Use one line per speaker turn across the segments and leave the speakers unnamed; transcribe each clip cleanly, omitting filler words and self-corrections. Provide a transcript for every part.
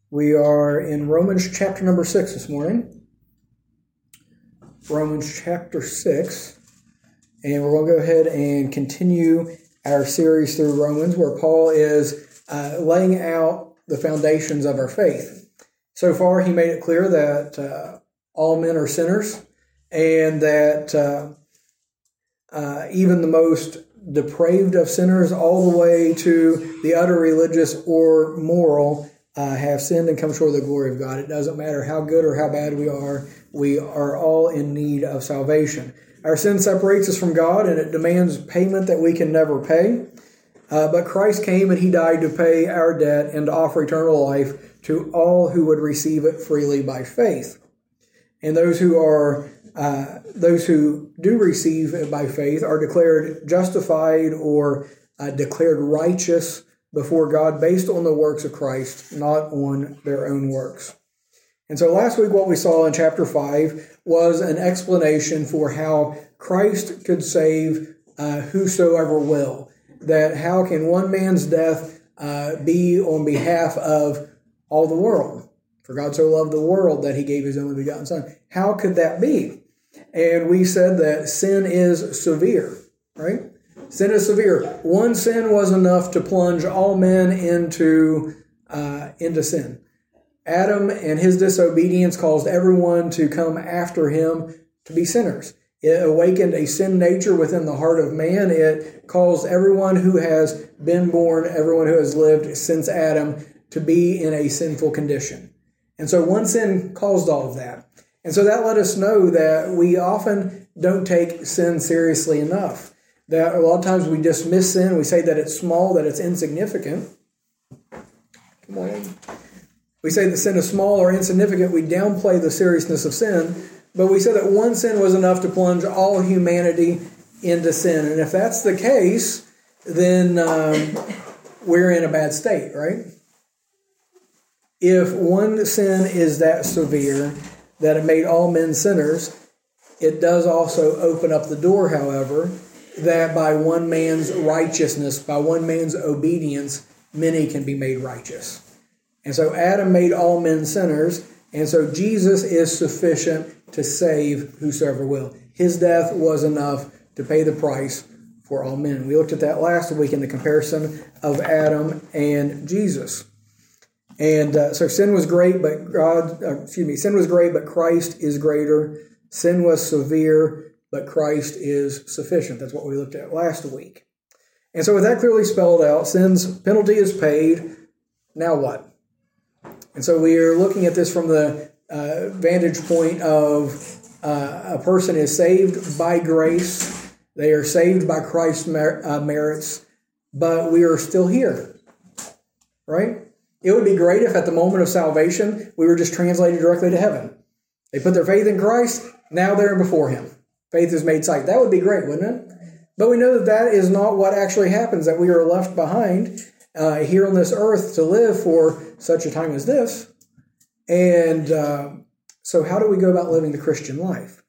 We are in Romans chapter number 6 this morning. Romans chapter 6. And we're going to go ahead and continue our series through Romans, where Paul is laying out the foundations of our faith. So far, he made it clear that all men are sinners, and that even the most depraved of sinners, all the way to the utter religious or moral, have sinned and come short of the glory of God. It doesn't matter how good or how bad we are all in need of salvation. Our sin separates us from God, and it demands payment that we can never pay. But Christ came and He died to pay our debt and to offer eternal life to all who would receive it freely by faith. And those who do receive it by faith are declared justified or declared righteous before God based on the works of Christ, not on their own works. And so last week what we saw in chapter 5 was an explanation for how Christ could save whosoever will. That how can one man's death be on behalf of all the world? For God so loved the world that He gave His only begotten Son. How could that be? And we said that sin is severe, right? Sin is severe. One sin was enough to plunge all men into sin. Adam and his disobedience caused everyone to come after him to be sinners. It awakened a sin nature within the heart of man. It caused everyone who has been born, everyone who has lived since Adam, to be in a sinful condition. And so one sin caused all of that. And so that let us know that we often don't take sin seriously enough. That a lot of times we dismiss sin. We say that it's small, that it's insignificant. Good morning. We say that sin is small or insignificant. We downplay the seriousness of sin. But we said that one sin was enough to plunge all humanity into sin. And if that's the case, then we're in a bad state, right? If one sin is that severe that it made all men sinners, it does also open up the door, however, that by one man's righteousness, by one man's obedience, many can be made righteous. And so Adam made all men sinners, and so Jesus is sufficient to save whosoever will. His death was enough to pay the price for all men. We looked at that last week in the comparison of Adam and Jesus. And so sin was great, but sin was great, but Christ is greater. Sin was severe, but Christ is sufficient. That's what we looked at last week. And so with that clearly spelled out, sin's penalty is paid. Now what? And so we are looking at this from the vantage point of a person is saved by grace. They are saved by Christ's merits, but we are still here, right? It would be great if at the moment of salvation, we were just translated directly to heaven. They put their faith in Christ, now they're before Him. Faith is made sight. That would be great, wouldn't it? But we know that that is not what actually happens, that we are left behind here on this earth to live for such a time as this. And so how do we go about living the Christian life?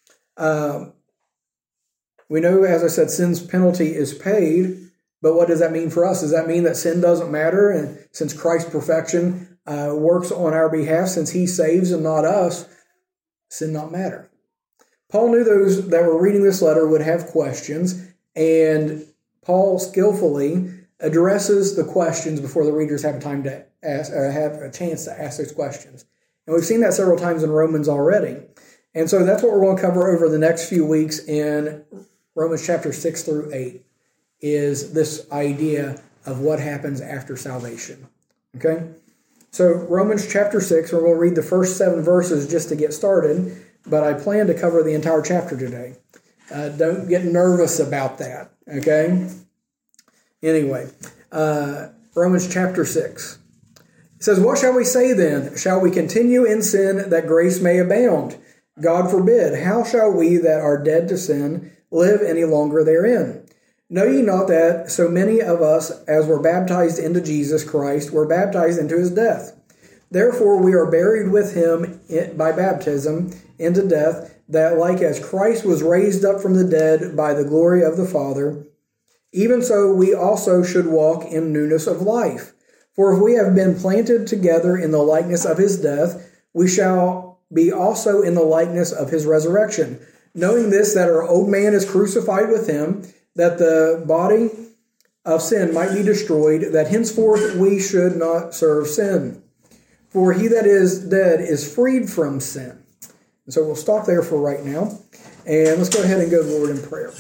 We know, as I said, sin's penalty is paid, but what does that mean for us? Does that mean that sin doesn't matter? And since Christ's perfection works on our behalf, since He saves and not us, sin not matter? Paul knew those that were reading this letter would have questions, and Paul skillfully addresses the questions before the readers have time to ask, or have a chance to ask those questions. And we've seen that several times in Romans already. And so that's what we're going to cover over the next few weeks in Romans chapter 6 through 8, is this idea of what happens after salvation. Okay? So Romans chapter 6, we're going to read the first 7 verses just to get started, but I plan to cover the entire chapter today. Don't get nervous about that, okay? Anyway, Romans chapter 6. It says, "What shall we say then? Shall we continue in sin that grace may abound? God forbid. How shall we that are dead to sin live any longer therein? Know ye not that so many of us as were baptized into Jesus Christ were baptized into His death? Therefore we are buried with Him by baptism into death, that like as Christ was raised up from the dead by the glory of the Father, even so we also should walk in newness of life. For if we have been planted together in the likeness of his death, we shall be also in the likeness of his resurrection. Knowing this, that our old man is crucified with him, that the body of sin might be destroyed, that henceforth we should not serve sin. For he that is dead is freed from sin. And so we'll stop there for right now. And let's go ahead and go to the Lord in prayer.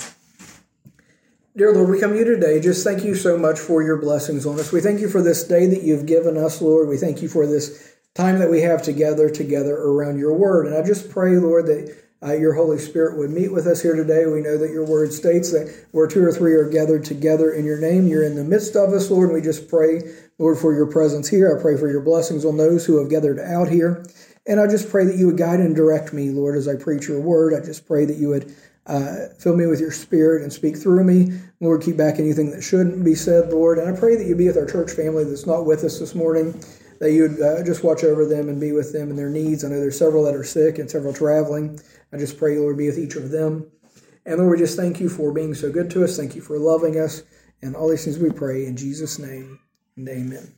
Dear Lord, we come to you today. Just thank you so much for your blessings on us. We thank you for this day that you've given us, Lord. We thank you for this time that we have together around your word. And I just pray, Lord, that your Holy Spirit would meet with us here today. We know that your word states that where 2 or 3 are gathered together in your name, you're in the midst of us, Lord. And we just pray, Lord, for your presence here. I pray for your blessings on those who have gathered out here. And I just pray that you would guide and direct me, Lord, as I preach your word. I just pray that you would fill me with your spirit and speak through me. Lord, keep back anything that shouldn't be said, Lord. And I pray that you be with our church family that's not with us this morning, that you would just watch over them and be with them in their needs. I know there's several that are sick and several traveling. I just pray, Lord, be with each of them. And Lord, we just thank you for being so good to us. Thank you for loving us. And all these things we pray in Jesus' name, and amen.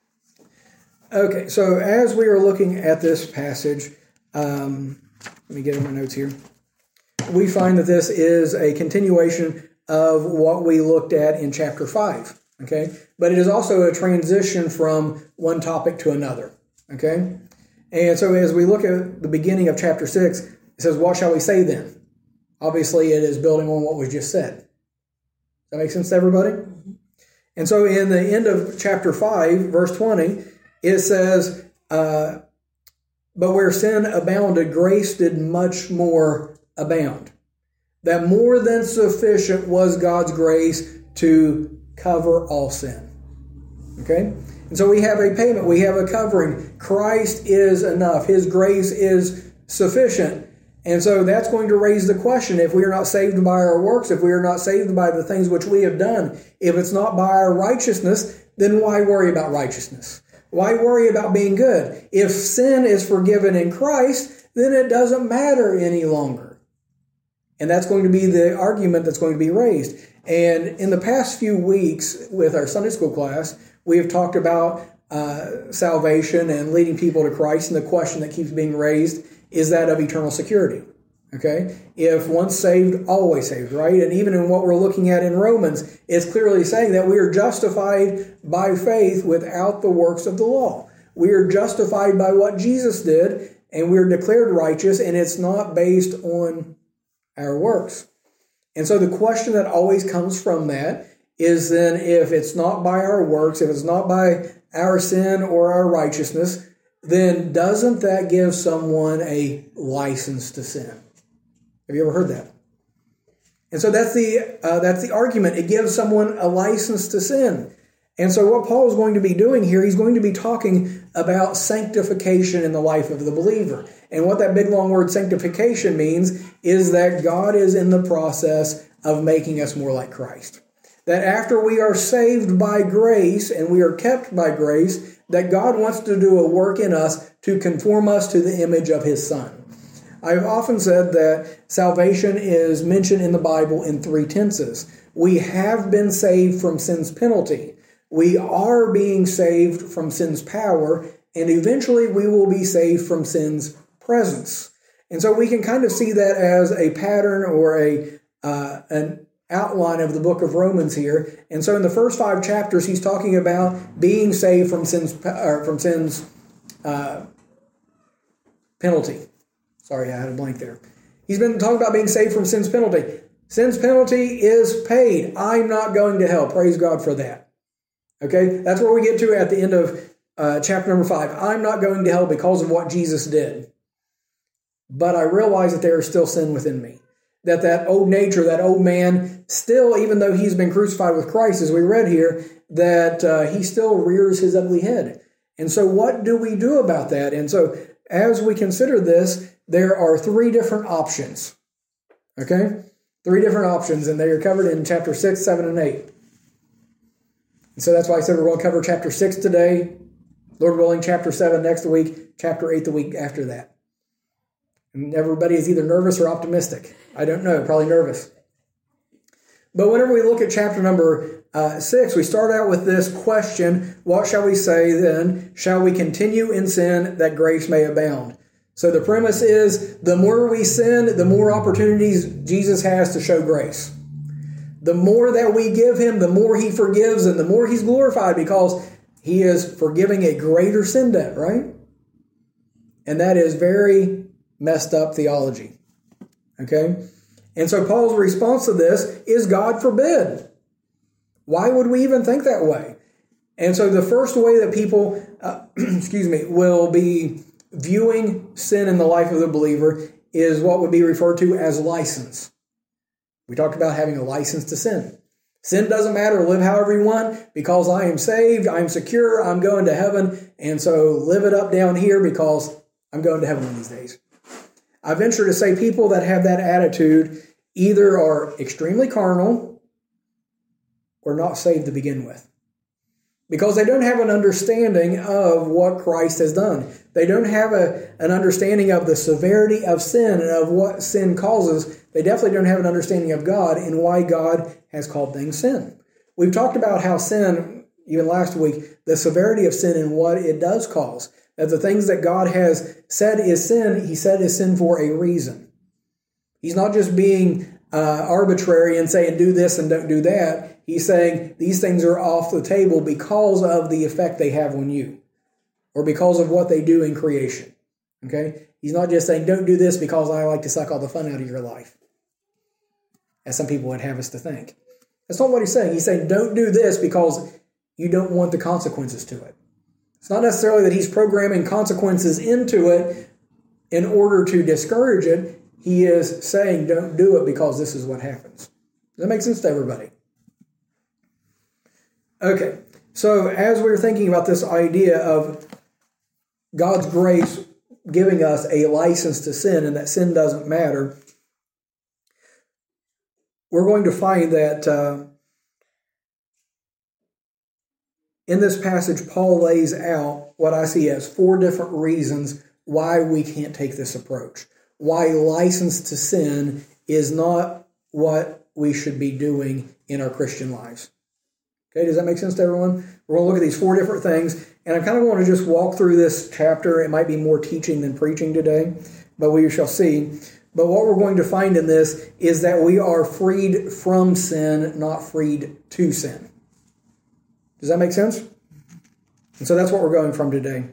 Okay, so as we are looking at this passage, let me get in my notes here. We find that this is a continuation of what we looked at in chapter 5, okay? But it is also a transition from one topic to another, okay? And so as we look at the beginning of chapter 6, it says, what shall we say then? Obviously, it is building on what was just said. Does that make sense to everybody? And so in the end of chapter 5, verse 20, it says, but where sin abounded, grace did much more abound. That more than sufficient was God's grace to cover all sin. Okay? And so we have a payment. We have a covering. Christ is enough. His grace is sufficient. And so that's going to raise the question, if we are not saved by our works, if we are not saved by the things which we have done, if it's not by our righteousness, then why worry about righteousness? Why worry about being good? If sin is forgiven in Christ, then it doesn't matter any longer. And that's going to be the argument that's going to be raised. And in the past few weeks with our Sunday school class, we have talked about salvation and leading people to Christ. And the question that keeps being raised is that of eternal security. Okay? If once saved, always saved, right? And even in what we're looking at in Romans, it's clearly saying that we are justified by faith without the works of the law. We are justified by what Jesus did, and we are declared righteous, and it's not based on our works. And so the question that always comes from that is then, if it's not by our works, if it's not by our sin or our righteousness, then doesn't that give someone a license to sin? Have you ever heard that? And so that's the argument. It gives someone a license to sin. And so what Paul is going to be doing here, he's going to be talking about sanctification in the life of the believer. And what that big long word sanctification means is that God is in the process of making us more like Christ. That after we are saved by grace and we are kept by grace, that God wants to do a work in us to conform us to the image of His Son. I've often said that salvation is mentioned in the Bible in 3 tenses. We have been saved from sin's penalty. We are being saved from sin's power, and eventually we will be saved from sin's presence. And so we can kind of see that as a pattern or an outline of the book of Romans here. And so in the first 5 chapters, he's talking about being saved from sin's penalty. Sorry, I had a blank there. He's been talking about being saved from sin's penalty. Sin's penalty is paid. I'm not going to hell. Praise God for that. Okay, that's where we get to at the end of chapter number 5. I'm not going to hell because of what Jesus did. But I realize that there is still sin within me. That old nature, that old man, still, even though he's been crucified with Christ, as we read here, that he still rears his ugly head. And so what do we do about that? And so as we consider this, there are 3 different options. Okay? 3 different options, and they are covered in chapter 6, 7, and 8. And so that's why I said we're going to cover chapter 6 today, Lord willing, chapter 7 next week, chapter 8 the week after that. And everybody is either nervous or optimistic. I don't know, probably nervous. But whenever we look at chapter number 6, we start out with this question, what shall we say then? Shall we continue in sin that grace may abound? So the premise is, the more we sin, the more opportunities Jesus has to show grace. The more that we give him, the more he forgives, and the more he's glorified, because he is forgiving a greater sin debt, right? And that is very messed up theology. Okay? And so Paul's response to this is, God forbid. Why would we even think that way? And so the first way that people, will be viewing sin in the life of the believer is what would be referred to as license. We talked about having a license to sin. Sin doesn't matter, live however you want, because I am saved, I'm secure, I'm going to heaven, and so live it up down here because I'm going to heaven one of these days. I venture to say people that have that attitude either are extremely carnal or not saved to begin with. Because they don't have an understanding of what Christ has done. They don't have an understanding of the severity of sin and of what sin causes. They definitely don't have an understanding of God and why God has called things sin. We've talked about how sin, even last week, the severity of sin and what it does cause. That the things that God has said is sin, he said is sin for a reason. He's not just being arbitrary and saying do this and don't do that. He's saying these things are off the table because of the effect they have on you, or because of what they do in creation. Okay? He's not just saying don't do this because I like to suck all the fun out of your life, as some people would have us to think. That's not what he's saying. He's saying don't do this because you don't want the consequences to it. It's not necessarily that he's programming consequences into it in order to discourage it. He is saying don't do it because this is what happens. Does that make sense to everybody? Okay, so as we're thinking about this idea of God's grace giving us a license to sin and that sin doesn't matter, we're going to find that in this passage, Paul lays out what I see as 4 different reasons why we can't take this approach. Why license to sin is not what we should be doing in our Christian lives. Okay, does that make sense to everyone? We're going to look at these 4 different things, and I kind of want to just walk through this chapter. It might be more teaching than preaching today, but we shall see. But what we're going to find in this is that we are freed from sin, not freed to sin. Does that make sense? And so that's what we're going from today.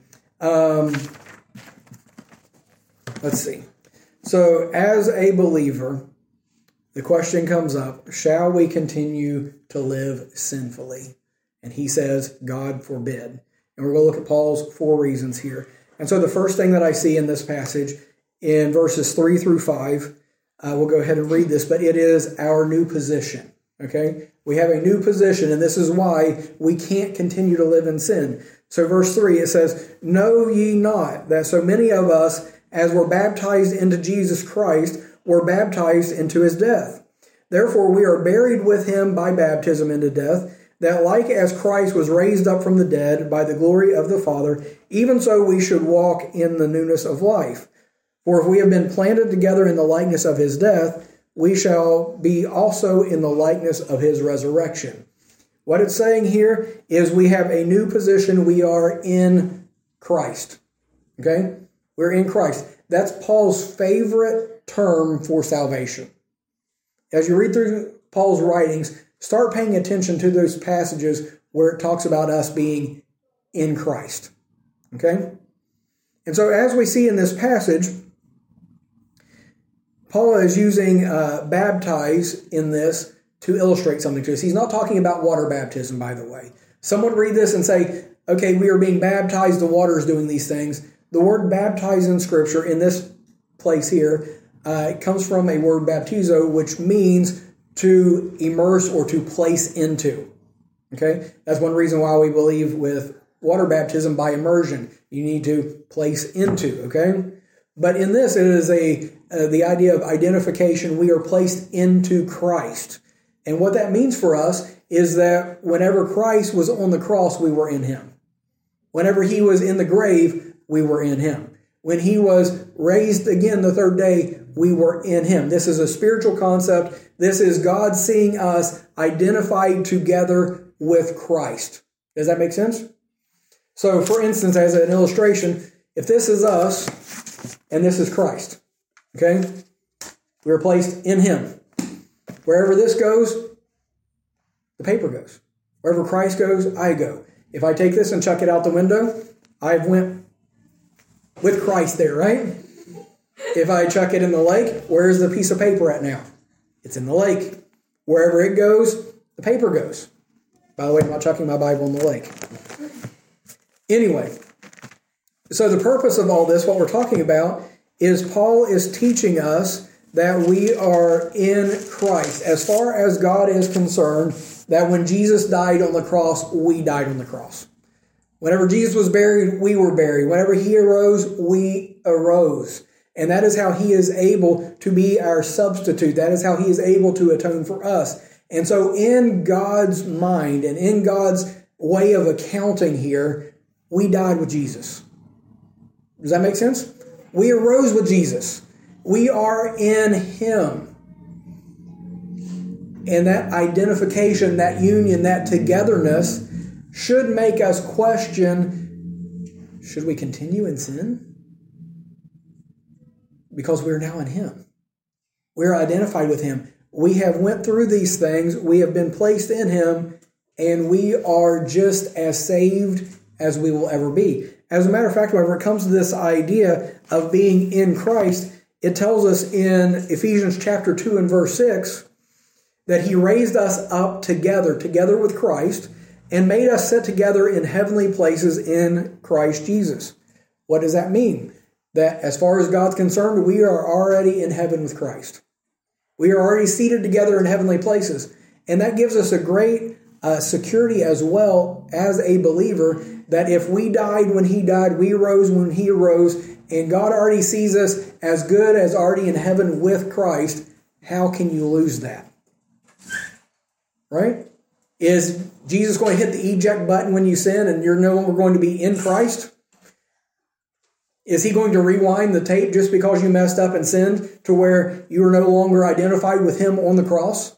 Let's see. So as a believer, the question comes up, shall we continue to live sinfully? And he says, God forbid. And we're going to look at Paul's 4 reasons here. And so the first thing that I see in this passage, in verses 3 through 5, we'll go ahead and read this, but it is our new position. Okay? We have a new position, and this is why we can't continue to live in sin. So verse 3, it says, know ye not that so many of us, as were baptized into Jesus Christ, were baptized into his death. Therefore we are buried with him by baptism into death, that like as Christ was raised up from the dead by the glory of the Father, even so we should walk in the newness of life. For if we have been planted together in the likeness of his death, we shall be also in the likeness of his resurrection. What it's saying here is we have a new position. We are in Christ. Okay? We're in Christ. That's Paul's favorite term for salvation. As you read through Paul's writings, start paying attention to those passages where it talks about us being in Christ. Okay? And so as we see in this passage, Paul is using baptize in this to illustrate something to us. He's not talking about water baptism, by the way. Someone read this and say, okay, we are being baptized, the water is doing these things. The word baptize in Scripture, in this place here, it comes from a word baptizo, which means to immerse or to place into. Okay? That's one reason why we believe with water baptism by immersion. You need to place into, okay? But in this, it is the idea of identification. We are placed into Christ. And what that means for us is that whenever Christ was on the cross, we were in him. Whenever he was in the grave, we were in him. When he was raised again the third day, we were in him. This is a spiritual concept. This is God seeing us identified together with Christ. Does that make sense? So, for instance, as an illustration, if this is us and this is Christ, okay? We are placed in him. Wherever this goes, the paper goes. Wherever Christ goes, I go. If I take this and chuck it out the window, I've went with Christ there, right? If I chuck it in the lake, where's the piece of paper at now? It's in the lake. Wherever it goes, the paper goes. By the way, I'm not chucking my Bible in the lake. Anyway, so the purpose of all this, what we're talking about, is Paul is teaching us that we are in Christ. As far as God is concerned, that when Jesus died on the cross, we died on the cross. Whenever Jesus was buried, we were buried. Whenever he arose, we arose. And that is how he is able to be our substitute. That is how he is able to atone for us. And so in God's mind and in God's way of accounting here, we died with Jesus. Does that make sense? We arose with Jesus. We are in him. And that identification, that union, that togetherness should make us question, should we continue in sin? Because we're now in him. We're identified with him. We have went through these things. We have been placed in him. And we are just as saved as we will ever be. As a matter of fact, whenever it comes to this idea of being in Christ, it tells us in Ephesians chapter 2 and verse 6 that he raised us up together with Christ, and made us sit together in heavenly places in Christ Jesus. What does that mean? That as far as God's concerned, we are already in heaven with Christ. We are already seated together in heavenly places. And that gives us a great security as well as a believer, that if we died when he died, we rose when he arose, and God already sees us as good as already in heaven with Christ, how can you lose that? Right? Is Jesus going to hit the eject button when you sin and you're no longer going to be in Christ? Is he going to rewind the tape just because you messed up and sinned to where you are no longer identified with him on the cross?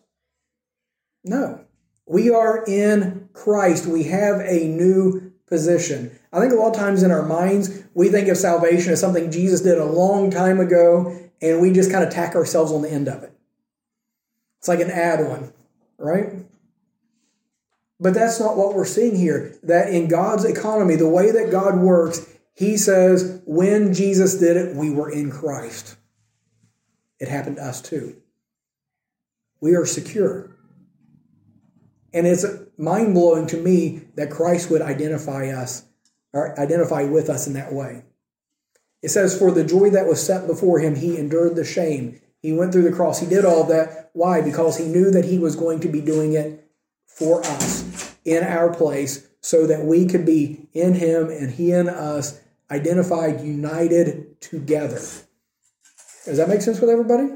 No. We are in Christ. We have a new position. I think a lot of times in our minds, we think of salvation as something Jesus did a long time ago, and we just kind of tack ourselves on the end of it. It's like an add-on, right? But that's not what we're seeing here. That in God's economy, the way that God works, he says, when Jesus did it, we were in Christ. It happened to us too. We are secure. And it's mind-blowing to me that Christ would identify us, or identify with us in that way. It says, for the joy that was set before him, he endured the shame. He went through the cross. He did all that. Why? Because he knew that he was going to be doing it for us in our place, so that we could be in him and he in us, identified, united together. Does that make sense with everybody?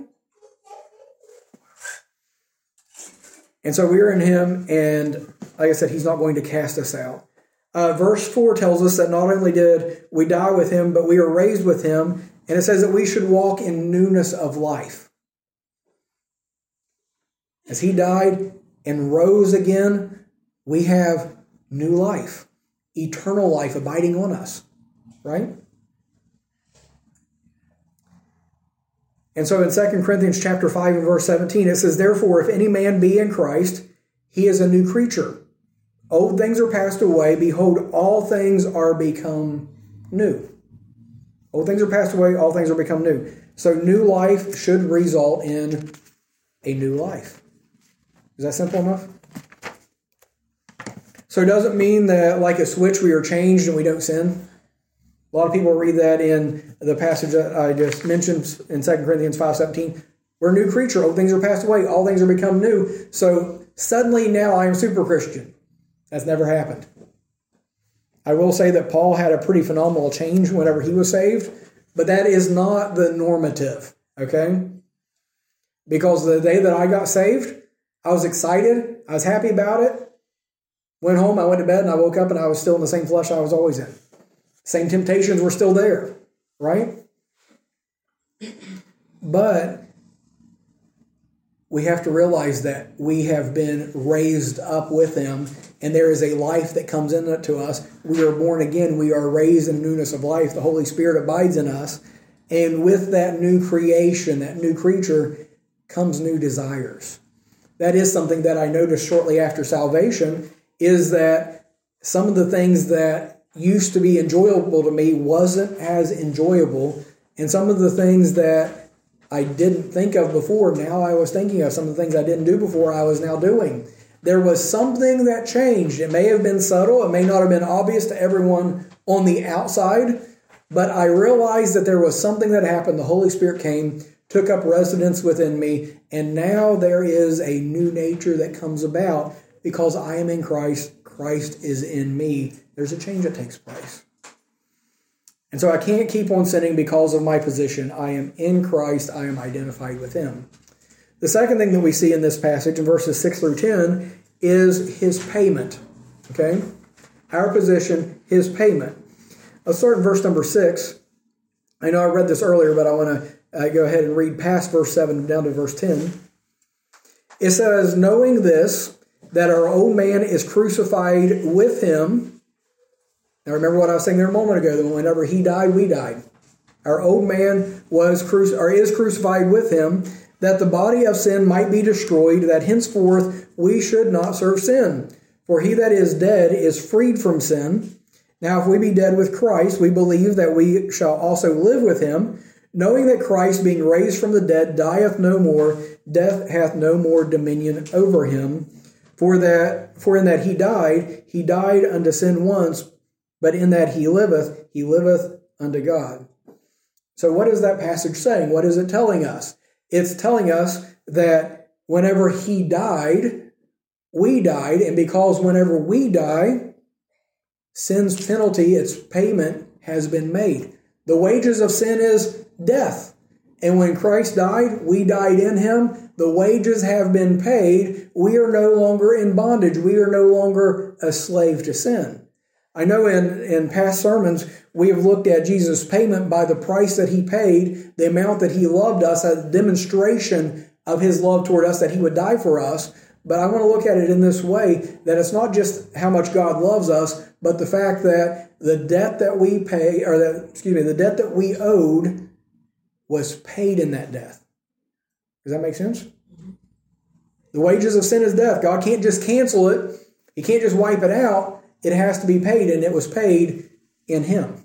And so we are in him, and like I said, he's not going to cast us out. Verse 4 tells us that not only did we die with him, but we are raised with him, and it says that we should walk in newness of life. As he died and rose again, we have new life, eternal life abiding on us, right? And so in 2 Corinthians chapter 5 and verse 17, it says, therefore, if any man be in Christ, he is a new creature. Old things are passed away. Behold, all things are become new. Old things are passed away. All things are become new. So new life should result in a new life. Is that simple enough? So it doesn't mean that like a switch we are changed and we don't sin. A lot of people read that in the passage that I just mentioned in 2 Corinthians 5:17. We're a new creature. Old things are passed away. All things are become new. So suddenly now I am super Christian. That's never happened. I will say that Paul had a pretty phenomenal change whenever he was saved, but that is not the normative, okay? Because the day that I got saved, I was excited. I was happy about it. Went home, I went to bed, and I woke up, and I was still in the same flesh I was always in. Same temptations were still there, right? But we have to realize that we have been raised up with Him, and there is a life that comes into us. We are born again. We are raised in newness of life. The Holy Spirit abides in us. And with that new creation, that new creature, comes new desires. That is something that I noticed shortly after salvation, is that some of the things that used to be enjoyable to me wasn't as enjoyable. And some of the things that I didn't think of before, now I was thinking of. Some of the things I didn't do before, I was now doing. There was something that changed. It may have been subtle. It may not have been obvious to everyone on the outside, but I realized that there was something that happened. The Holy Spirit came, took up residence within me, and now there is a new nature that comes about because I am in Christ. Christ is in me. There's a change that takes place. And so I can't keep on sinning because of my position. I am in Christ. I am identified with Him. The second thing that we see in this passage in verses 6 through 10 is His payment. Okay? Our position, His payment. Let's start in verse number 6. I know I read this earlier, but I want to go ahead and read past verse 7 down to verse 10. It says, knowing this, that our old man is crucified with Him. Now remember what I was saying there a moment ago, that whenever He died, we died. Our old man is crucified with Him, that the body of sin might be destroyed, that henceforth we should not serve sin. For he that is dead is freed from sin. Now if we be dead with Christ, we believe that we shall also live with Him, knowing that Christ, being raised from the dead, dieth no more, death hath no more dominion over Him. For in that he died unto sin once, but in that he liveth unto God. So what is that passage saying? What is it telling us? It's telling us that whenever He died, we died, and because whenever we die, sin's penalty, its payment, has been made. The wages of sin is death. And when Christ died, we died in Him. The wages have been paid. We are no longer in bondage. We are no longer a slave to sin. I know in past sermons, we have looked at Jesus' payment by the price that He paid, the amount that He loved us, a demonstration of His love toward us, that He would die for us. But I want to look at it in this way, that it's not just how much God loves us, but the fact that the debt that we the debt that we owed was paid in that death. Does that make sense? The wages of sin is death. God can't just cancel it. He can't just wipe it out. It has to be paid, and it was paid in Him.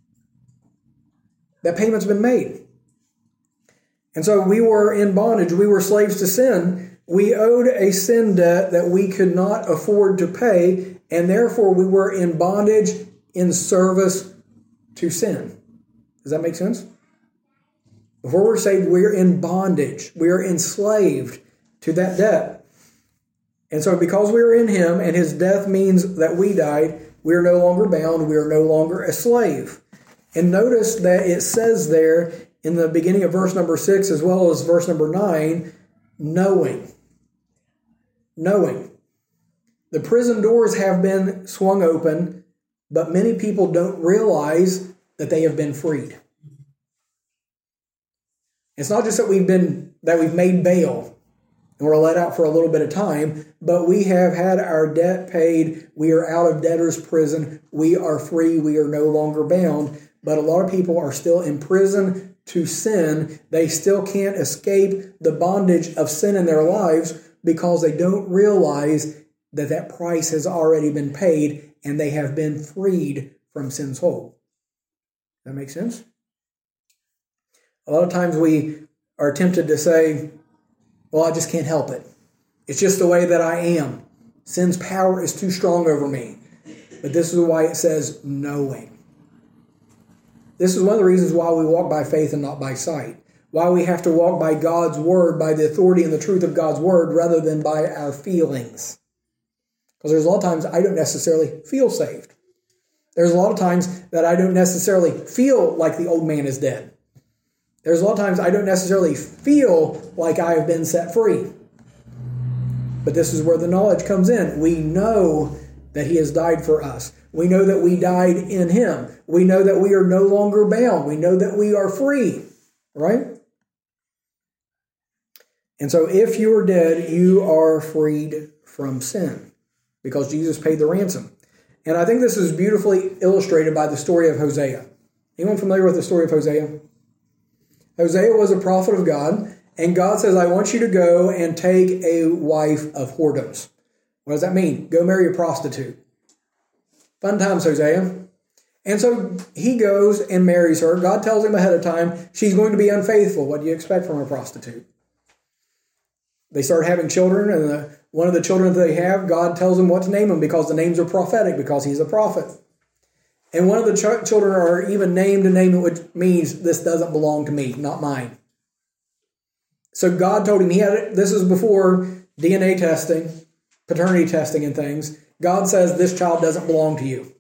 That payment's been made. And so we were in bondage. We were slaves to sin. We owed a sin debt that we could not afford to pay, and therefore we were in bondage in service to sin. Does that make sense? Before we're saved, we're in bondage. We are enslaved to that debt. And so because we are in Him, and His death means that we died, we are no longer bound. We are no longer a slave. And notice that it says there in the beginning of verse number 6 as well as verse number 9, knowing. Knowing. The prison doors have been swung open, but many people don't realize that they have been freed. It's not just that we've made bail and we're let out for a little bit of time, but we have had our debt paid. We are out of debtor's prison. We are free. We are no longer bound. But a lot of people are still in prison to sin. They still can't escape the bondage of sin in their lives because they don't realize that that price has already been paid and they have been freed from sin's hold. Does that make sense? A lot of times we are tempted to say, well, I just can't help it. It's just the way that I am. Sin's power is too strong over me. But this is why it says knowing. This is one of the reasons why we walk by faith and not by sight. Why we have to walk by God's word, by the authority and the truth of God's word, rather than by our feelings. Because there's a lot of times I don't necessarily feel saved. There's a lot of times that I don't necessarily feel like the old man is dead. There's a lot of times I don't necessarily feel like I have been set free. But this is where the knowledge comes in. We know that He has died for us. We know that we died in him. We know that we are no longer bound. We know that we are free, right? And so if you are dead, you are freed from sin because Jesus paid the ransom. And I think this is beautifully illustrated by the story of Hosea. Anyone familiar with the story of Hosea? Hosea was a prophet of God, and God says, I want you to go and take a wife of whoredoms. What does that mean? Go marry a prostitute. Fun times, Hosea. And so he goes and marries her. God tells him ahead of time she's going to be unfaithful. What do you expect from a prostitute? They start having children, and one of the children that they have, God tells them what to name them because the names are prophetic, because he's a prophet. And one of the children are even named a name which means this doesn't belong to me, not mine. So God told him, this is before DNA testing, paternity testing and things. God says this child doesn't belong to you.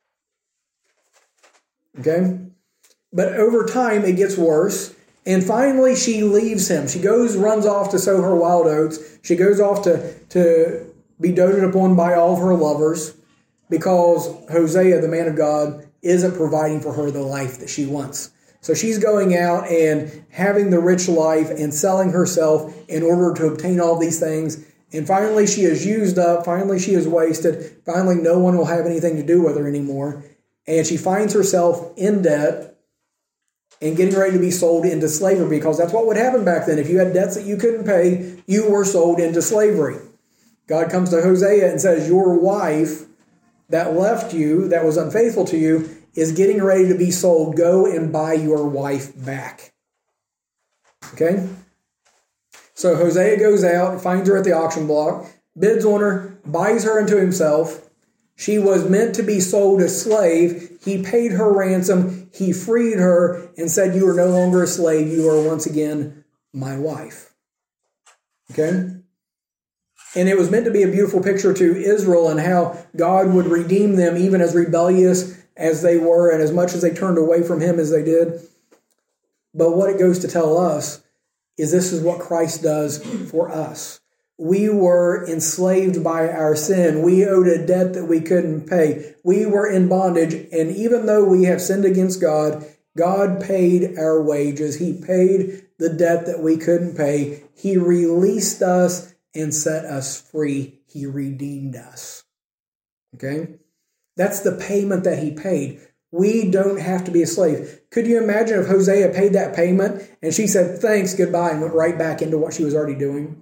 Okay? But over time it gets worse. And finally, she leaves him. She runs off to sow her wild oats. She goes off to be doted upon by all of her lovers because Hosea, the man of God, isn't providing for her the life that she wants. So she's going out and having the rich life and selling herself in order to obtain all these things. And finally, she is used up. Finally, she is wasted. Finally, no one will have anything to do with her anymore. And she finds herself in debt and getting ready to be sold into slavery, because that's what would happen back then. If you had debts that you couldn't pay, you were sold into slavery. God comes to Hosea and says, your wife that left you, that was unfaithful to you, is getting ready to be sold. Go and buy your wife back. Okay? So Hosea goes out, finds her at the auction block, bids on her, buys her into himself. She was meant to be sold a slave. He paid her ransom. He freed her and said, you are no longer a slave. You are once again my wife. Okay? And it was meant to be a beautiful picture to Israel and how God would redeem them even as rebellious as they were and as much as they turned away from him as they did. But what it goes to tell us is this is what Christ does for us. We were enslaved by our sin. We owed a debt that we couldn't pay. We were in bondage. And even though we have sinned against God, God paid our wages. He paid the debt that we couldn't pay. He released us and set us free. He redeemed us. Okay? That's the payment that he paid. We don't have to be a slave. Could you imagine if Hosea paid that payment and she said, thanks, goodbye, and went right back into what she was already doing?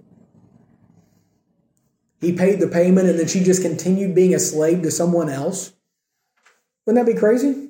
He paid the payment and then she just continued being a slave to someone else. Wouldn't that be crazy?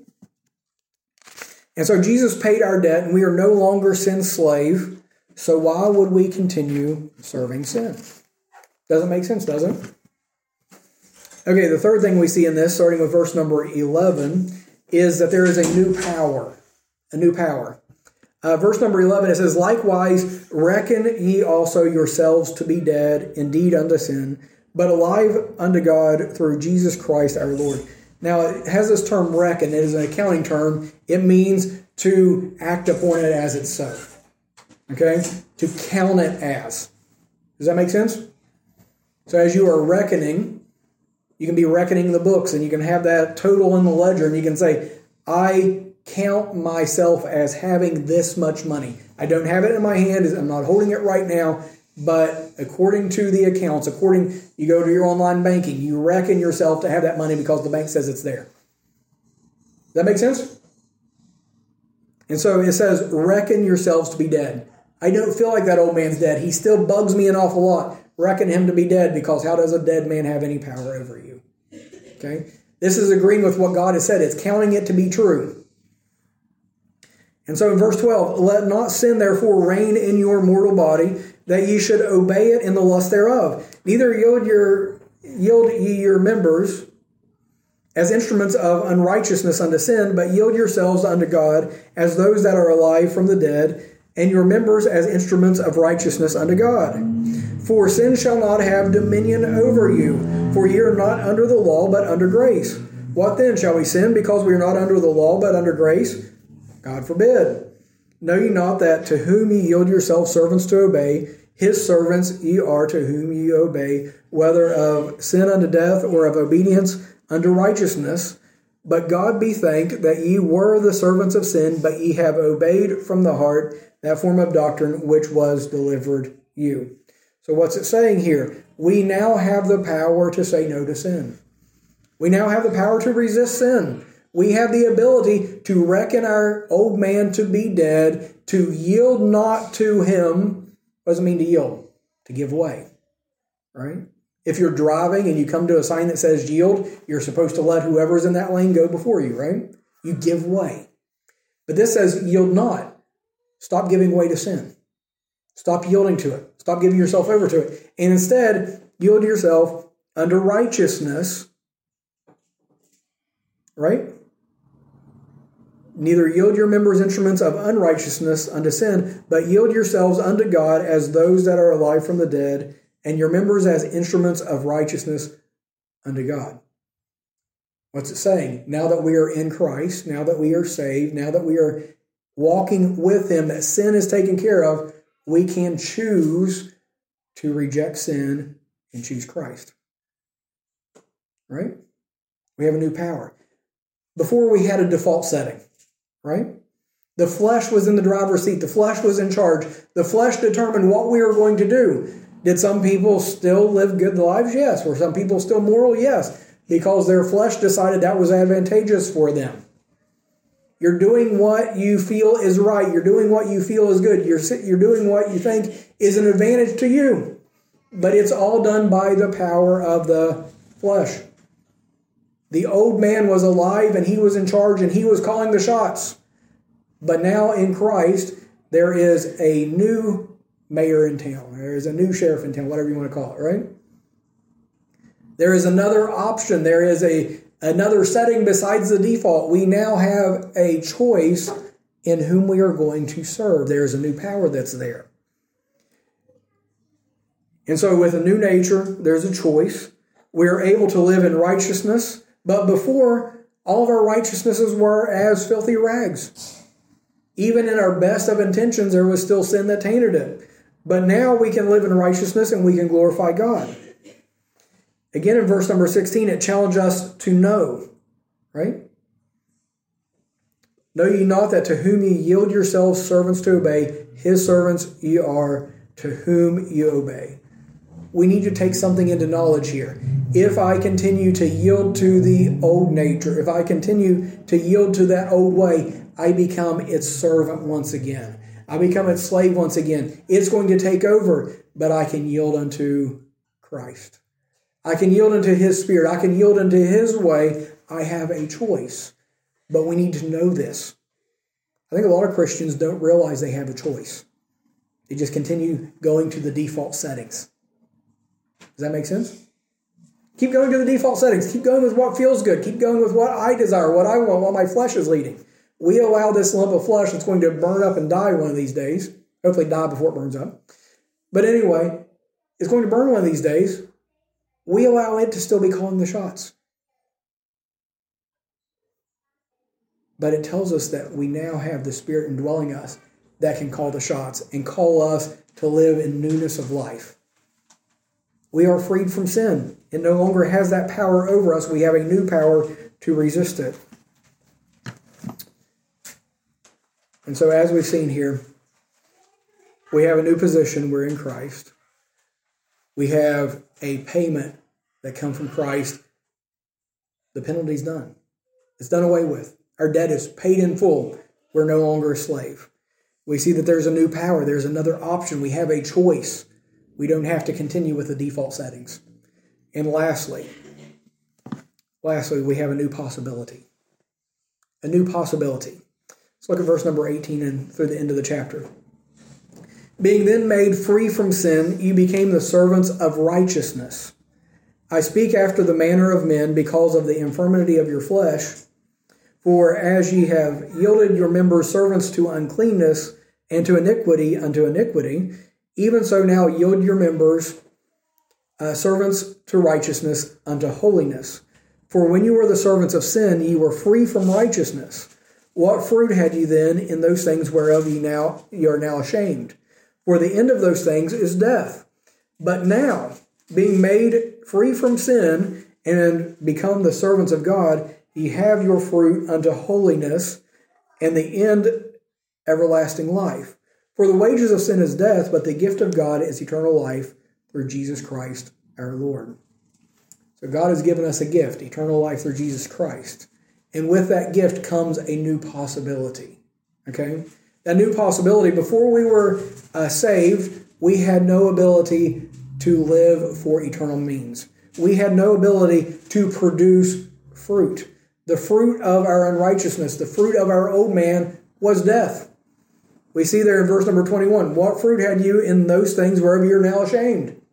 And so Jesus paid our debt and we are no longer sin's slave. So why would we continue serving sin? Doesn't make sense, does it? Okay, the third thing we see in this, starting with verse number 11, is that there is a new power. A new power. Verse number 11, it says, likewise, reckon ye also yourselves to be dead indeed unto sin, but alive unto God through Jesus Christ our Lord. Now, it has this term reckon. It is an accounting term. It means to act upon it as it's so. Okay? To count it as. Does that make sense? So as you are reckoning, you can be reckoning the books and you can have that total in the ledger and you can say, I count myself as having this much money. I don't have it in my hand. I'm not holding it right now. But according to the accounts, you go to your online banking, you reckon yourself to have that money because the bank says it's there. Does that make sense? And so it says, reckon yourselves to be dead. I don't feel like that old man's dead. He still bugs me an awful lot. Reckon him to be dead, because how does a dead man have any power over you? Okay? This is agreeing with what God has said. It's counting it to be true. And so in verse 12, let not sin therefore reign in your mortal body, that ye should obey it in the lust thereof. Neither yield ye your members as instruments of unrighteousness unto sin, but yield yourselves unto God as those that are alive from the dead, and your members as instruments of righteousness unto God. For sin shall not have dominion over you, for ye are not under the law, but under grace. What then? Shall we sin because we are not under the law, but under grace? God forbid. Know ye not that to whom ye yield yourselves servants to obey, his servants ye are to whom ye obey, whether of sin unto death or of obedience unto righteousness. But God be thanked that ye were the servants of sin, but ye have obeyed from the heart that form of doctrine which was delivered you. So what's it saying here? We now have the power to say no to sin. We now have the power to resist sin. We have the ability to reckon our old man to be dead, to yield not to him. What does it mean to yield? To give way, right? If you're driving and you come to a sign that says yield, you're supposed to let whoever's in that lane go before you, right? You give way. But this says yield not. Stop giving way to sin. Stop yielding to it. Stop giving yourself over to it. And instead, yield yourself unto righteousness, right? Neither yield your members instruments of unrighteousness unto sin, but yield yourselves unto God as those that are alive from the dead, and your members as instruments of righteousness unto God. What's it saying? Now that we are in Christ, now that we are saved, now that we are walking with him, that sin is taken care of, we can choose to reject sin and choose Christ. Right? We have a new power. Before we had a default setting, right? The flesh was in the driver's seat. The flesh was in charge. The flesh determined what we were going to do. Did some people still live good lives? Yes. Were some people still moral? Yes. Because their flesh decided that was advantageous for them. You're doing what you feel is right. You're doing what you feel is good. You're doing what you think is an advantage to you. But it's all done by the power of the flesh. The old man was alive and he was in charge and he was calling the shots. But now in Christ, there is a new mayor in town. There is a new sheriff in town, whatever you want to call it, right? There is another option. There is another setting besides the default. We now have a choice in whom we are going to serve. There is a new power that's there. And so with a new nature, there's a choice. We are able to live in righteousness. But before, all of our righteousnesses were as filthy rags. Even in our best of intentions, there was still sin that tainted it. But now we can live in righteousness and we can glorify God. Again, in verse number 16, it challenged us to know, right? Know ye not that to whom ye yield yourselves servants to obey, his servants ye are to whom ye obey. We need to take something into knowledge here. If I continue to yield to the old nature, if I continue to yield to that old way, I become its servant once again. I become its slave once again. It's going to take over, but I can yield unto Christ. I can yield unto his spirit. I can yield unto his way. I have a choice. But we need to know this. I think a lot of Christians don't realize they have a choice. They just continue going to the default settings. Does that make sense? Keep going to the default settings. Keep going with what feels good. Keep going with what I desire, what I want, what my flesh is leading. We allow this lump of flesh that's going to burn up and die one of these days. Hopefully die before it burns up. But anyway, it's going to burn one of these days. We allow it to still be calling the shots. But it tells us that we now have the Spirit indwelling us that can call the shots and call us to live in newness of life. We are freed from sin. It no longer has that power over us. We have a new power to resist it. And so as we've seen here, we have a new position. We're in Christ. We have a payment that comes from Christ. The penalty's done. It's done away with. Our debt is paid in full. We're no longer a slave. We see that there's a new power. There's another option. We have a choice. We don't have to continue with the default settings. And lastly, we have a new possibility. A new possibility. Let's look at verse number 18 and through the end of the chapter. Being then made free from sin, you became the servants of righteousness. I speak after the manner of men because of the infirmity of your flesh. For as ye have yielded your members servants to uncleanness and to iniquity unto iniquity, even so now yield your members servants to righteousness unto holiness. For when you were the servants of sin, ye were free from righteousness. What fruit had ye then in those things whereof ye are now ashamed? For the end of those things is death. But now, being made free from sin and become the servants of God, ye have your fruit unto holiness, and the end everlasting life. For the wages of sin is death, but the gift of God is eternal life through Jesus Christ our Lord. So God has given us a gift, eternal life through Jesus Christ. And with that gift comes a new possibility. Okay? That new possibility, before we were saved, we had no ability to live for eternal means. We had no ability to produce fruit. The fruit of our unrighteousness, the fruit of our old man, was death. We see there in verse number 21, what fruit had you in those things whereof you are now ashamed?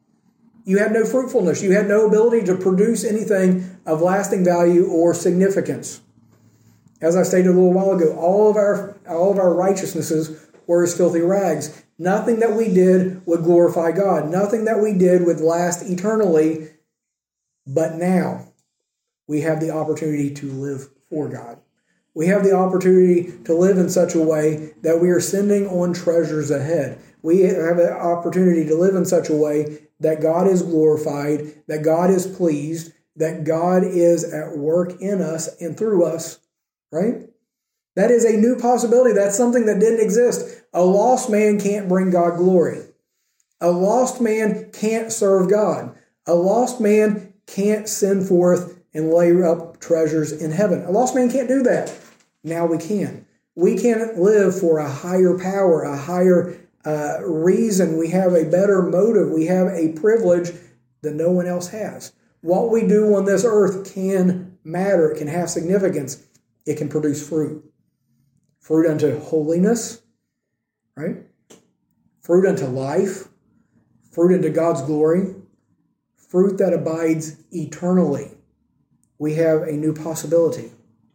You had no fruitfulness. You had no ability to produce anything of lasting value or significance. As I stated a little while ago, all of our righteousnesses were as filthy rags. Nothing that we did would glorify God. Nothing that we did would last eternally. But now we have the opportunity to live for God. We have the opportunity to live in such a way that we are sending on treasures ahead. We have an opportunity to live in such a way that God is glorified, that God is pleased, that God is at work in us and through us, right? That is a new possibility. That's something that didn't exist. A lost man can't bring God glory. A lost man can't serve God. A lost man can't send forth and lay up treasures in heaven. A lost man can't do that. Now we can. We can live for a higher power, a higher reason. We have a better motive. We have a privilege that no one else has. What we do on this earth can matter. It can have significance. It can produce fruit. Fruit unto holiness, right? Fruit unto life. Fruit unto God's glory. Fruit that abides eternally. We have a new possibility.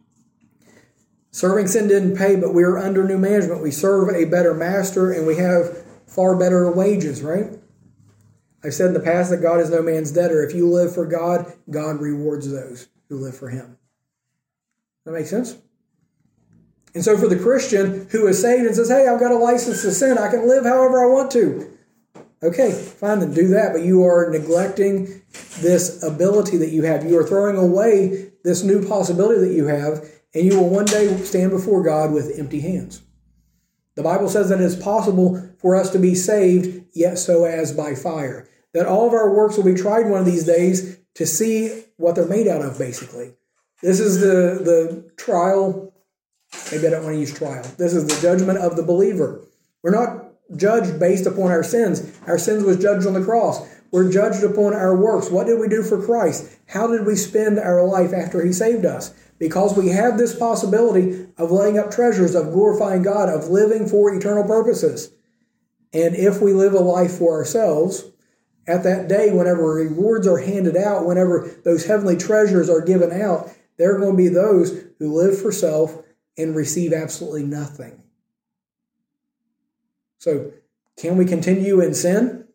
Serving sin didn't pay, but we are under new management. We serve a better master, and we have far better wages, right? I've said in the past that God is no man's debtor. If you live for God, God rewards those who live for him. That makes sense? And so for the Christian who is saved and says, hey, I've got a license to sin. I can live however I want to. Okay, fine, then do that. But you are neglecting this ability that you have. You are throwing away this new possibility that you have, and you will one day stand before God with empty hands. The Bible says that it's possible for us to be saved, yet so as by fire. That all of our works will be tried one of these days to see what they're made out of, basically. This is the trial. Maybe I don't want to use trial. This is the judgment of the believer. We're not judged based upon our sins. Our sins was judged on the cross. We're judged upon our works. What did we do for Christ? How did we spend our life after he saved us? Because we have this possibility of laying up treasures, of glorifying God, of living for eternal purposes. And if we live a life for ourselves, at that day, whenever rewards are handed out, whenever those heavenly treasures are given out, there are going to be those who live for self and receive absolutely nothing. So, can we continue in sin?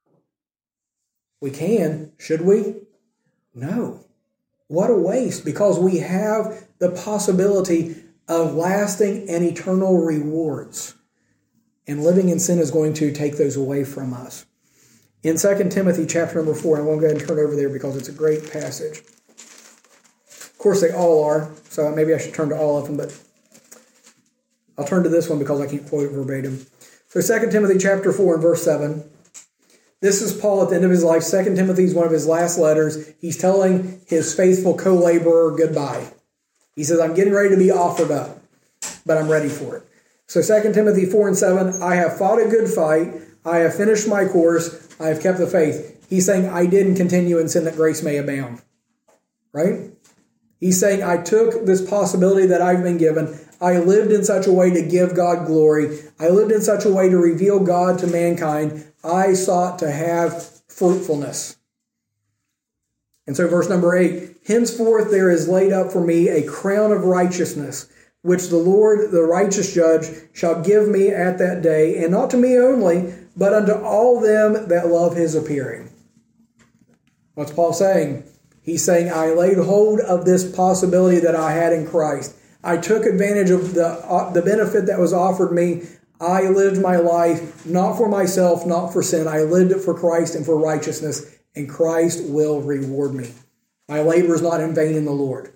We can. Should we? No. What a waste, because we have the possibility of lasting and eternal rewards. And living in sin is going to take those away from us. In 2 Timothy chapter number 4, I won't go ahead and turn over there because it's a great passage. Of course, they all are, so maybe I should turn to all of them, but I'll turn to this one because I can't quote it verbatim. So 2 Timothy chapter 4 and verse 7. This is Paul at the end of his life. 2 Timothy is one of his last letters. He's telling his faithful co-laborer goodbye. He says, I'm getting ready to be offered up, but I'm ready for it. So 2 Timothy 4 and 7, I have fought a good fight. I have finished my course. I have kept the faith. He's saying, I didn't continue in sin that grace may abound. Right? He's saying, I took this possibility that I've been given. I lived in such a way to give God glory. I lived in such a way to reveal God to mankind. I sought to have fruitfulness. And so verse number 8, henceforth there is laid up for me a crown of righteousness, which the Lord, the righteous judge, shall give me at that day, and not to me only, but unto all them that love his appearing. What's Paul saying? He's saying, I laid hold of this possibility that I had in Christ. I took advantage of the benefit that was offered me. I lived my life not for myself, not for sin. I lived it for Christ and for righteousness, and Christ will reward me. My labor is not in vain in the Lord.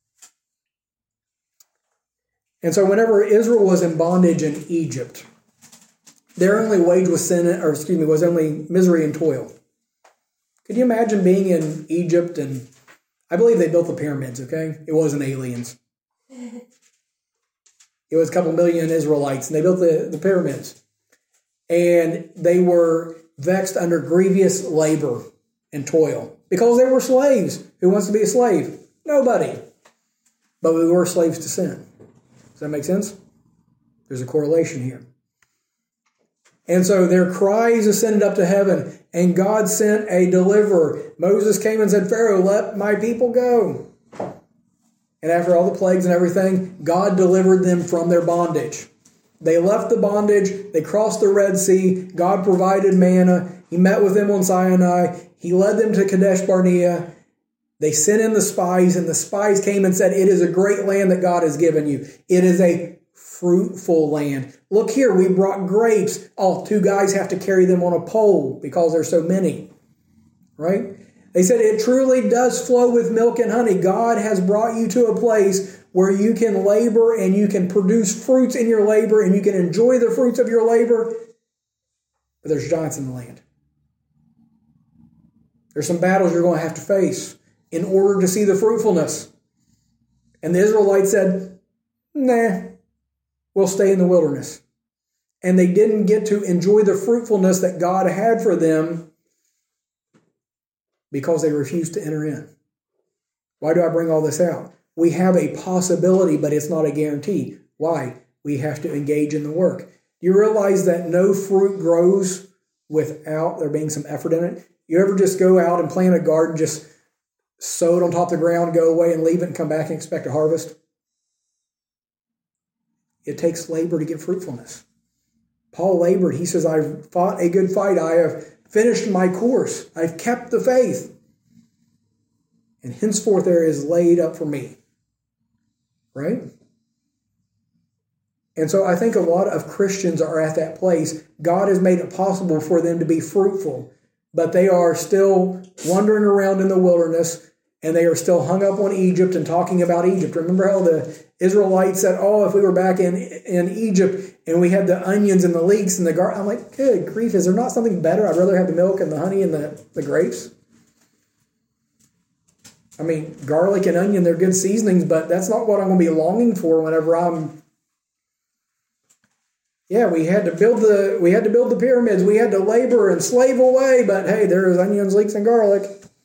And so whenever Israel was in bondage in Egypt, their only wage was was only misery and toil. Could you imagine being in Egypt? And I believe they built the pyramids, okay? It wasn't aliens. It was a couple million Israelites, and they built the pyramids. And they were vexed under grievous labor and toil because they were slaves. Who wants to be a slave? Nobody. But we were slaves to sin. Does that make sense? There's a correlation here. And so their cries ascended up to heaven, and God sent a deliverer. Moses came and said, Pharaoh, let my people go. And after all the plagues and everything, God delivered them from their bondage. They left the bondage. They crossed the Red Sea. God provided manna. He met with them on Sinai. He led them to Kadesh Barnea. They sent in the spies, and the spies came and said, it is a great land that God has given you. It is a fruitful land. Look here, we brought grapes. Oh, 2 guys have to carry them on a pole because there's so many. Right? They said it truly does flow with milk and honey. God has brought you to a place where you can labor and you can produce fruits in your labor and you can enjoy the fruits of your labor. But there's giants in the land. There's some battles you're going to have to face in order to see the fruitfulness. And the Israelites said, nah, we'll stay in the wilderness. And they didn't get to enjoy the fruitfulness that God had for them because they refused to enter in. Why do I bring all this out? We have a possibility, but it's not a guarantee. Why? We have to engage in the work. You realize that no fruit grows without there being some effort in it? You ever just go out and plant a garden, just sow it on top of the ground, go away and leave it and come back and expect a harvest? It takes labor to get fruitfulness. Paul labored. He says, I've fought a good fight. I have finished my course. I've kept the faith. And henceforth there is laid up for me. Right? And so I think a lot of Christians are at that place. God has made it possible for them to be fruitful, but they are still wandering around in the wilderness, and they are still hung up on Egypt and talking about Egypt. Remember how the Israelites said, oh, if we were back in Egypt and we had the onions and the leeks and the garlic. I'm like, good grief, is there not something better? I'd rather have the milk and the honey and the grapes. I mean, garlic and onion, they're good seasonings, but that's not what I'm going to be longing for whenever I'm... Yeah, we had to build the pyramids. We had to labor and slave away, but hey, there's onions, leeks, and garlic.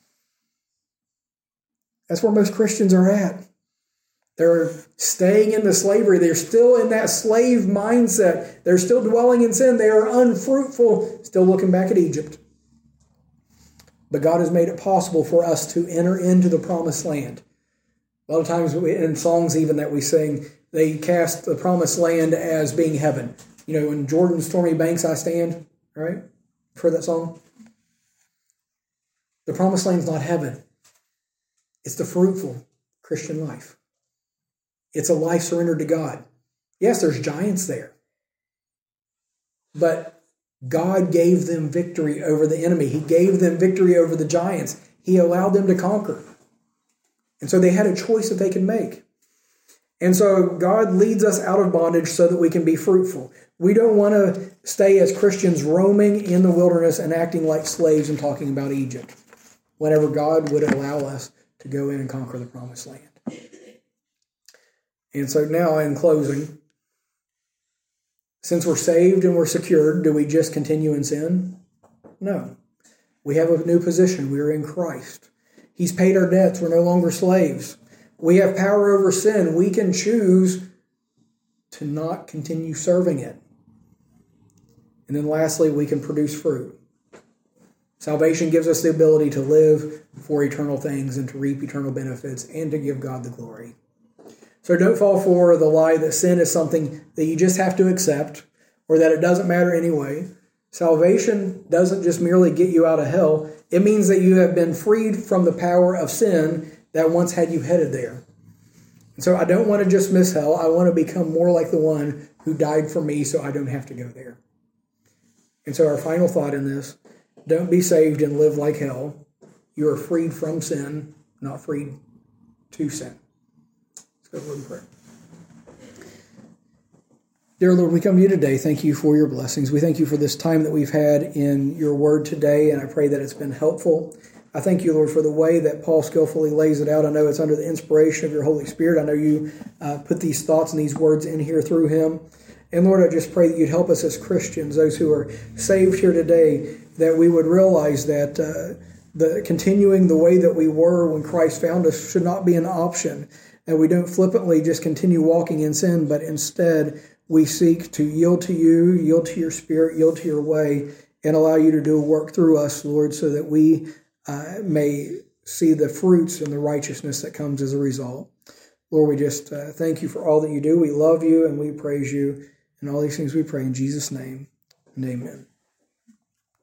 That's where most Christians are at. They're staying in the slavery. They're still in that slave mindset. They're still dwelling in sin. They are unfruitful, still looking back at Egypt. But God has made it possible for us to enter into the promised land. A lot of times in songs even that we sing, they cast the promised land as being heaven. You know, in Jordan's stormy banks I stand, right? You've heard that song? The promised land's not heaven. It's the fruitful Christian life. It's a life surrendered to God. Yes, there's giants there. But God gave them victory over the enemy. He gave them victory over the giants. He allowed them to conquer. And so they had a choice that they could make. And so God leads us out of bondage so that we can be fruitful. We don't want to stay as Christians roaming in the wilderness and acting like slaves and talking about Egypt, whenever God would allow us to go in and conquer the promised land. And so now in closing, since we're saved and we're secured, do we just continue in sin? No. We have a new position. We are in Christ. He's paid our debts. We're no longer slaves. We have power over sin. We can choose to not continue serving it. And then lastly, we can produce fruit. Salvation gives us the ability to live for eternal things and to reap eternal benefits and to give God the glory. So don't fall for the lie that sin is something that you just have to accept or that it doesn't matter anyway. Salvation doesn't just merely get you out of hell. It means that you have been freed from the power of sin that once had you headed there. And so I don't want to just miss hell. I want to become more like the one who died for me so I don't have to go there. And so our final thought in this, don't be saved and live like hell. You are freed from sin not freed to sin. Let's go to the Lord in prayer. Dear Lord, we come to you today. Thank you for your blessings. We thank you for this time that we've had in your word today, and I pray that it's been helpful. I thank you, Lord, for the way that Paul skillfully lays it out. I know it's under the inspiration of your Holy Spirit. I know you put these thoughts and these words in here through him. And Lord, I just pray that you'd help us as Christians, those who are saved here today, that we would realize that the continuing the way that we were when Christ found us should not be an option, that we don't flippantly just continue walking in sin, but instead we seek to yield to you, yield to your Spirit, yield to your way, and allow you to do a work through us, Lord, so that we may see the fruits and the righteousness that comes as a result. Lord, we just thank you for all that you do. We love you and we praise you. And all these things we pray in Jesus' name, and amen.